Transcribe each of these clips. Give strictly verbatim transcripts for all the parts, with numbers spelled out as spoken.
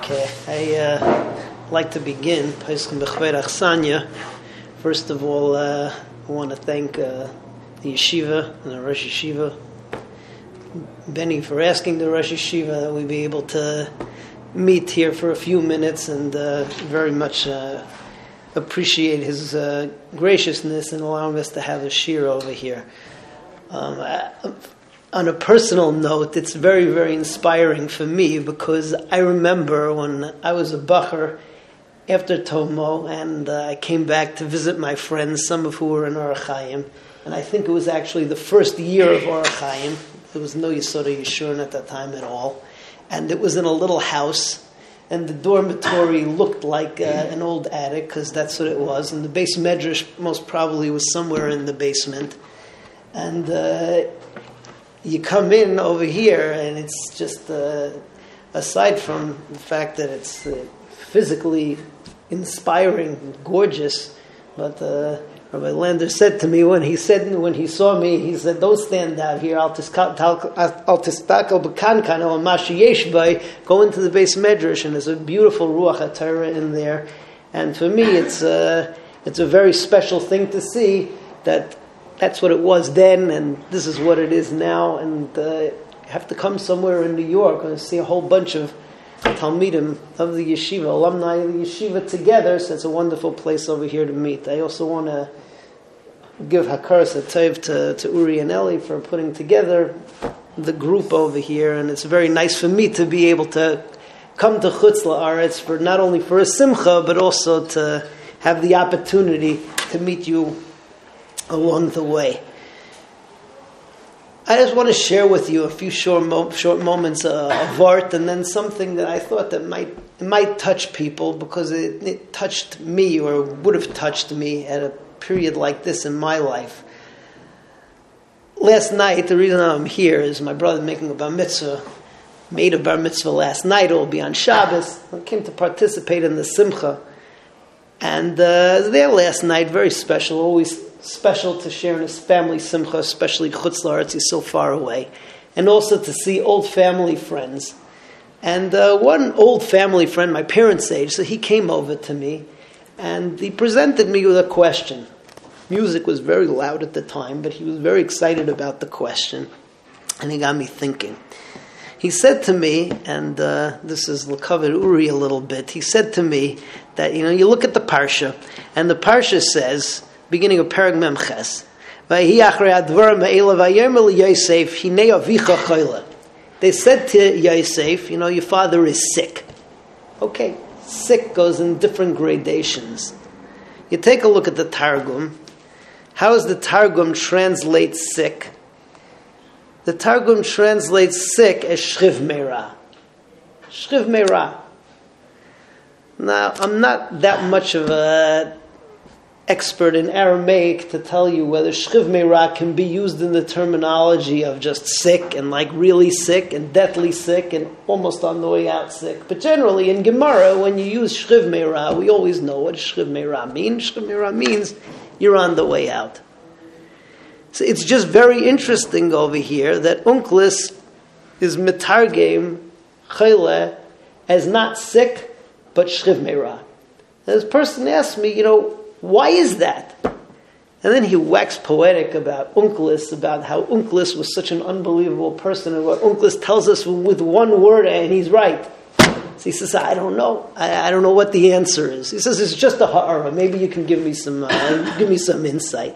Okay, I uh, like to begin. First of all, uh, I want to thank uh, the yeshiva and the Rosh Yeshiva, Benny, for asking the Rosh Yeshiva that we be able to meet here for a few minutes, and uh, very much uh, appreciate his uh, graciousness in allowing us to have a shir over here. Um, I, On a personal note, it's very, very inspiring for me because I remember when I was a bacher after Tomo, and uh, I came back to visit my friends, some of who were in Orach Chaim, and I think it was actually the first year of Orach Chaim. There was no Yesod Yeshurun at that time at all, and it was in a little house, and the dormitory looked like uh, an old attic because that's what it was, and the base medrash most probably was somewhere in the basement, and uh, you come in over here, and it's just, uh, aside from the fact that it's uh, physically inspiring, gorgeous, but uh, Rabbi Lander said to me when he said when he saw me, he said, "Don't stand out here. Al tistakel b'kankan or mashiyesh bay. Go into the base medrash, and there's a beautiful ruach HaTorah in there." And for me, it's uh, it's a very special thing to see that. That's what it was then, and this is what it is now. And uh, you have to come somewhere in New York and see a whole bunch of Talmidim of the yeshiva, alumni of the yeshiva together. So it's a wonderful place over here to meet. I also want to give Hakaras HaTov to, to Uri and Eli for putting together the group over here. And it's very nice for me to be able to come to Chutz La'aretz for not only for a simcha, but also to have the opportunity to meet you along the way. I just want to share with you a few short mo- short moments uh, of art, and then something that I thought that might it might touch people because it, it touched me, or would have touched me at a period like this in my life. Last night, the reason I'm here is my brother making a bar mitzvah, made a bar mitzvah last night. It will be on Shabbos. I came to participate in the simcha, and uh, there last night, very special, always special to share in his family simcha, especially Chutz La'aretz, he's so far away, and also to see old family friends. And uh, one old family friend, my parents' age, so he came over to me, and he presented me with a question. Music was very loud at the time, but he was very excited about the question, and he got me thinking. He said to me, and uh, this is L'Kavod Uri a little bit, he said to me that, you know, you look at the Parsha, and the Parsha says, beginning of Perek Mem Ches, they said to Yosef, you know, your father is sick. Okay, sick goes in different gradations. You take a look at the Targum. How does the Targum translate sick? The Targum translates sick as Shriv Meira. Shriv Meira. Now, I'm not that much of a expert in Aramaic to tell you whether Shriv Meira can be used in the terminology of just sick and like really sick and deathly sick and almost on the way out sick. But generally in Gemara, when you use Shriv Meira, we always know what Shriv Meira means. Shriv Meira means you're on the way out. So it's just very interesting over here that Unklis is mitargem chayla as not sick, but Shriv Meira. And this person asked me, you know, why is that? And then he waxed poetic about Unklis, about how Unklis was such an unbelievable person, and what Unklis tells us with one word, and he's right. So he says, I don't know. I, I don't know what the answer is. He says, it's just a ha'ara. Maybe you can give me some uh, give me some insight.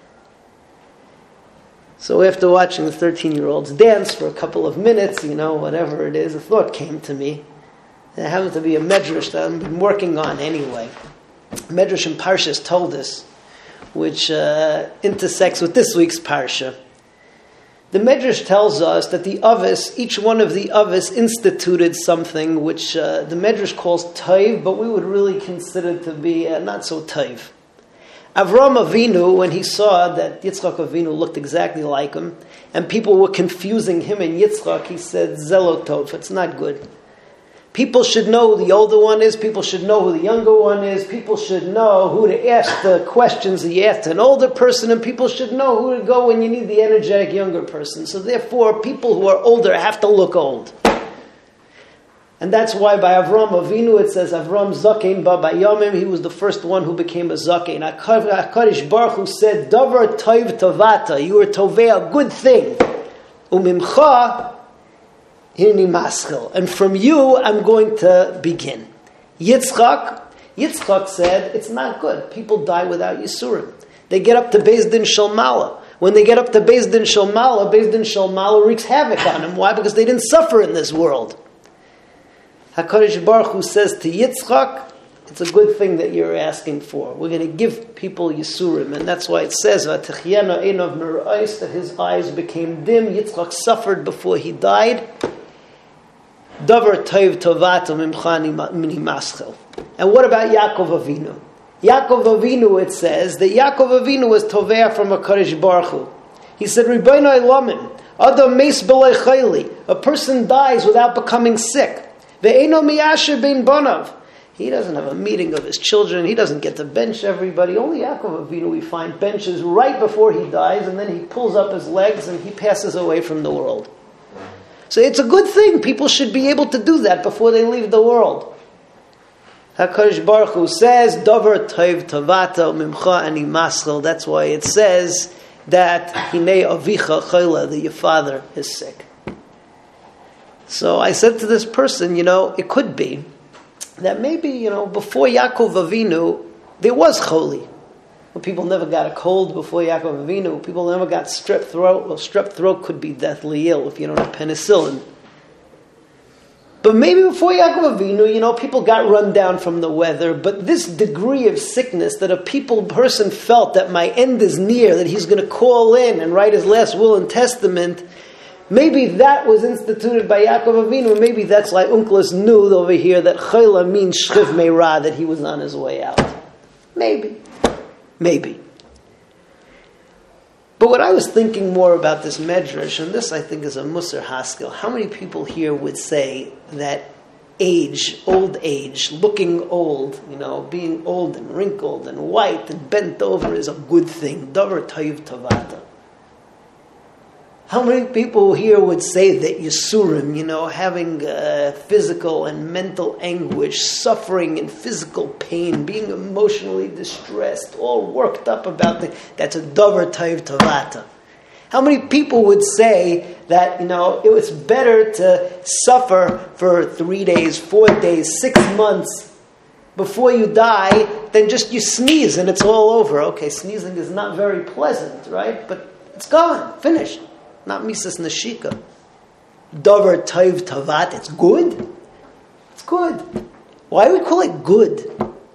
So after watching the thirteen-year-olds dance for a couple of minutes, you know, whatever it is, a thought came to me. It happened to be a medrash that I've been working on anyway. Medrash and Parshas told us, which uh, intersects with this week's Parsha. The Medrash tells us that the Avos, each one of the Avos instituted something which uh, the Medrash calls Taiv, but we would really consider to be uh, not so Taiv. Avram Avinu, when he saw that Yitzchak Avinu looked exactly like him, and people were confusing him and Yitzchak, he said, Zelotov, it's not good. People should know who the older one is. People should know who the younger one is. People should know who to ask the questions that you ask to an older person, and people should know who to go when you need the energetic younger person. So therefore, people who are older have to look old. And that's why by Avram Avinu it says Avram Zakein Ba Bayamim, he was the first one who became a Zakein. HaKadosh Baruch Hu said, Davar Tov Tavata, you were tovei a good thing. Umimcha Hirni Maschel, and from you I'm going to begin. Yitzchak, Yitzchak said, it's not good. People die without Yisurim. They get up to Beis Din Shel Mala. When they get up to Beis Din Shel Mala, Beis Din Shel Mala wreaks havoc on them. Why? Because they didn't suffer in this world. HaKadosh Baruch Hu says to Yitzchak, it's a good thing that you're asking for. We're going to give people Yisurim. And that's why it says, V'atechyena einov mera'os, that his eyes became dim. Yitzchak suffered before he died. Davar tov tovato mimcha mini maschel. And what about Yaakov Avinu? Yaakov Avinu, it says, that Yaakov Avinu was tovea from HaKadosh Baruch Hu. He said, Ribono Elamim, Adam meis b'lo chayli. A person dies without becoming sick. Ve'eno miyasher bein bonav. He doesn't have a meeting of his children. He doesn't get to bench everybody. Only Yaakov Avinu, we find, benches right before he dies, and then he pulls up his legs and he passes away from the world. So it's a good thing. People should be able to do that before they leave the world. HaKadosh Baruch Hu says, Davar tov tavata mimcha ani maschel. That's why it says that Hinei avicha chayla, that your father is sick. So I said to this person, you know, it could be that maybe, you know, before Yaakov Avinu, there was choli. Well, people never got a cold before Yaakov Avinu. People never got strep throat. Well, strep throat could be deathly ill if you don't have penicillin. But maybe before Yaakov Avinu, you know, people got run down from the weather. But this degree of sickness that a people person felt that my end is near, that he's going to call in and write his last will and testament, maybe that was instituted by Yaakov Avinu. Maybe that's like Uncle's knew over here that Chayla means Shchiv Meirah, that he was on his way out. Maybe. Maybe. But what I was thinking more about this medrash, and this I think is a Musar Haskell, how many people here would say that age, old age, looking old, you know, being old and wrinkled and white and bent over is a good thing? Davar tov tavata. How many people here would say that Yisurim, you know, having uh, physical and mental anguish, suffering and physical pain, being emotionally distressed, all worked up about the, that's a davar tov tavata? How many people would say that, you know, it was better to suffer for three days, four days, six months before you die than just you sneeze and it's all over? Okay, sneezing is not very pleasant, right? But it's gone, finished. Not misas nashika. Davar tov tavat. It's good. It's good. Why do we call it good?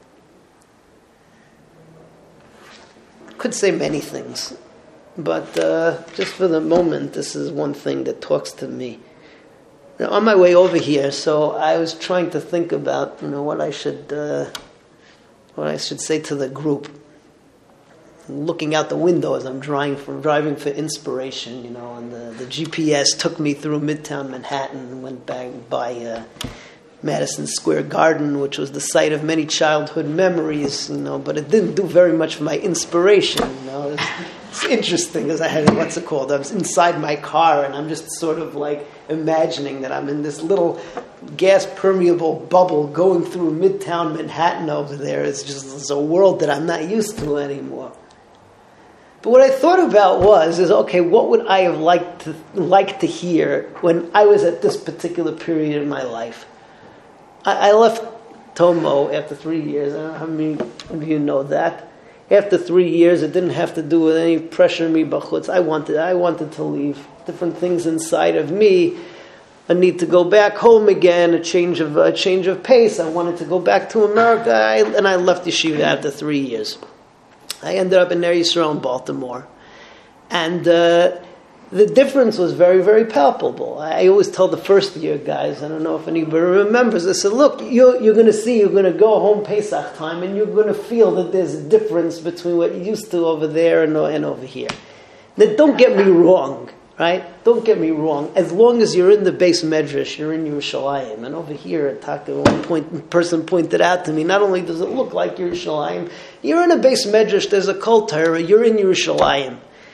Could say many things, but uh, just for the moment, this is one thing that talks to me. Now, on my way over here, so I was trying to think about, you know, what I should, uh, what I should say to the group. Looking out the window as I'm driving for driving for inspiration, you know, and the, the G P S took me through Midtown Manhattan and went back by uh, Madison Square Garden, which was the site of many childhood memories, you know, but it didn't do very much for my inspiration, you know. It's, it's interesting because I had, what's it called? I was inside my car and I'm just sort of like imagining that I'm in this little gas permeable bubble going through Midtown Manhattan over there. It's just it's a world that I'm not used to anymore. But what I thought about was, is okay, what would I have liked to like to hear when I was at this particular period in my life? I, I left Tomo after three years. I don't know how many of you know that. After three years, it didn't have to do with any pressure on me, bachutz. I wanted, I wanted to leave. Different things inside of me. A need to go back home again, a change of a change of pace. I wanted to go back to America, I, and I left yeshiva after three years. I ended up in Ner Yisrael in Baltimore. And uh, the difference was very, very palpable. I always tell the first year guys, I don't know if anybody remembers, I said, look, you're, you're going to see, you're going to go home Pesach time, and you're going to feel that there's a difference between what you used to over there and, and over here. Now, don't get me wrong, right? Don't get me wrong. As long as you're in the base medrash, you're in Yerushalayim. And over here at Taka, one point, person pointed out to me, not only does it look like Yerushalayim, you're in a base medrash, there's a kol Torah, you're in Yerushalayim.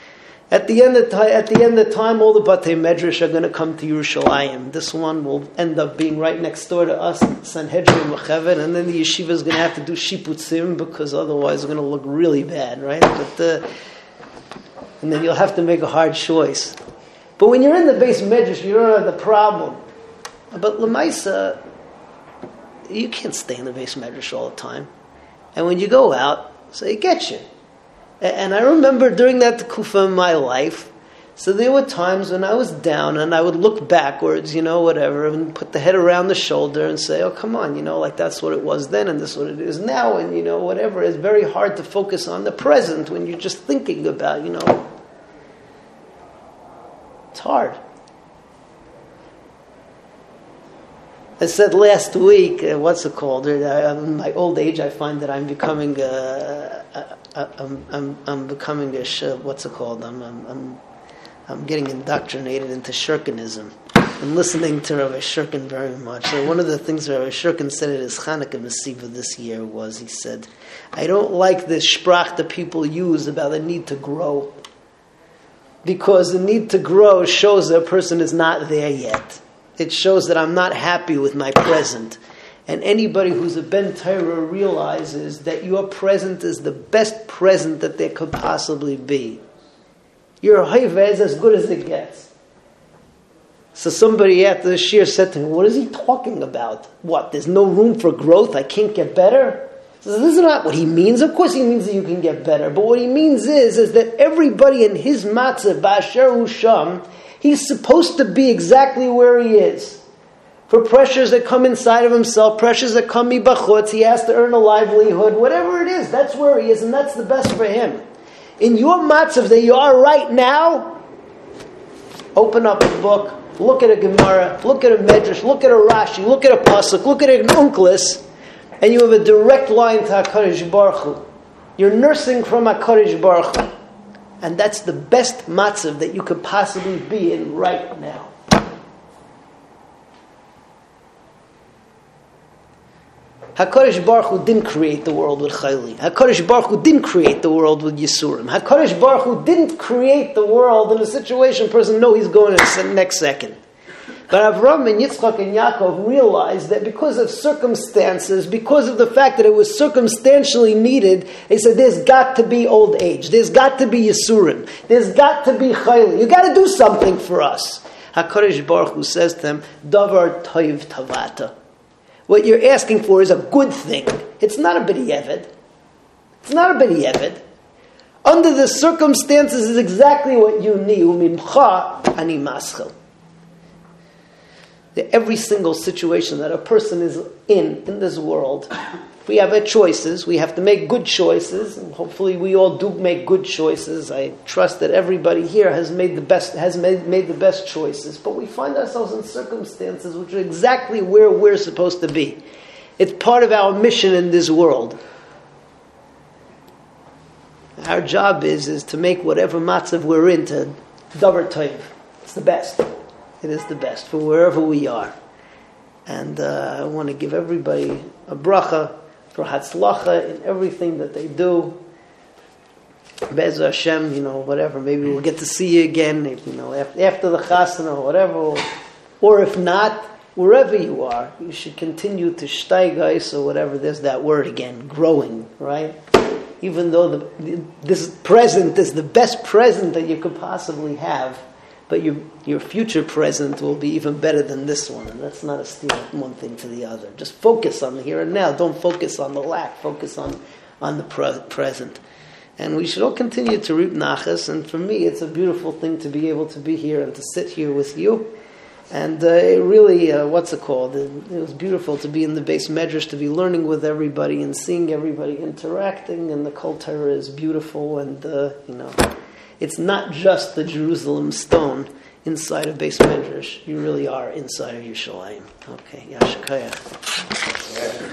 At the end of time, at the end of time, all the Batei Medrash are going to come to Yerushalayim. This one will end up being right next door to us, Sanhedrin Mechevet, and then the yeshiva is going to have to do shiputzim because otherwise it's going to look really bad, right? But uh, and then you'll have to make a hard choice. But when you're in the base Medrash, you don't have the problem. But Lamaisa, you can't stay in the base Medrash all the time, and when you go out, so it gets you. And I remember during that kufa in my life, so there were times when I was down and I would look backwards, you know, whatever, and put the head around the shoulder and say, oh, come on, you know, like that's what it was then and this is what it is now, and, you know, whatever. It's very hard to focus on the present when you're just thinking about, you know, it's hard. I said last week, uh, what's it called? Uh, in my old age, I find that I'm becoming, uh, uh, I'm, I'm, I'm becoming a, sh- what's it called? I'm, I'm, I'm, I'm getting indoctrinated into Shurkinism. I'm listening to Rabbi Shurkin very much. So one of the things Rabbi Shurkin said at his Hanukkah Masiva this year was, he said, I don't like this sprach that people use about the need to grow. Because the need to grow shows that a person is not there yet. It shows that I'm not happy with my present. And anybody who's a Ben Torah realizes that your present is the best present that there could possibly be. Your hayveh is as good as it gets. So somebody after the shir said to me, what is he talking about? What, there's no room for growth? I can't get better? So this is not what he means. Of course he means that you can get better. But what he means is, is that everybody in his matzah, ba'asher hu sham, he's supposed to be exactly where he is. For pressures that come inside of himself, pressures that come mibachutz, he has to earn a livelihood, whatever it is, that's where he is, and that's the best for him. In your matzav that you are right now, open up a book, look at a Gemara, look at a Medrash, look at a Rashi, look at a Pasuk, look at an Unklis, and you have a direct line to HaKadosh Baruch Hu. You're nursing from HaKadosh Baruch Hu. And that's the best matzav that you could possibly be in right now. HaKadosh Baruch Hu didn't create the world with chayli. HaKadosh Baruch Hu didn't create the world with yisurim. HaKadosh Baruch Hu didn't create the world in a situation a person knows he's going in the next second. But Avraham and Yitzchak and Yaakov realized that because of circumstances, because of the fact that it was circumstantially needed, they said there's got to be old age. There's got to be Yisurim. There's got to be Chayli. You got to do something for us. HaKadosh Baruch Hu says to them, Davar Toiv Tavata. What you're asking for is a good thing. It's not a b'di'evet. It's not a b'di'evet. Under the circumstances is exactly what you need. Umimcha ani maschel. Every single situation that a person is in, in this world, we have choices, we have to make good choices, and hopefully we all do make good choices. I trust that everybody here has made the best, has made, made the best choices, but we find ourselves in circumstances which are exactly where we're supposed to be. It's part of our mission in this world. Our job is, is to make whatever matzav we're in to davar tov. It's the best. It is the best for wherever we are. And uh, I want to give everybody a bracha for hatzlacha in everything that they do. Be'ez Hashem, you know, whatever. Maybe we'll get to see you again, you know, after the chasana or whatever. Or if not, wherever you are, you should continue to steigais or whatever. There's that word again, growing, right? Even though the, this present is the best present that you could possibly have, but your your future present will be even better than this one. And that's not a steal one thing to the other. Just focus on the here and now. Don't focus on the lack. Focus on, on the pre- present. And we should all continue to reap nachas. And for me, it's a beautiful thing to be able to be here and to sit here with you. And uh, it really, uh, what's it called? It, it was beautiful to be in the base medrash, to be learning with everybody and seeing everybody interacting. And the Kol Torah is beautiful. And, uh, you know... It's not just the Jerusalem stone inside of Beis Medrash. You really are inside of Yerushalayim. Okay, Yashakaya.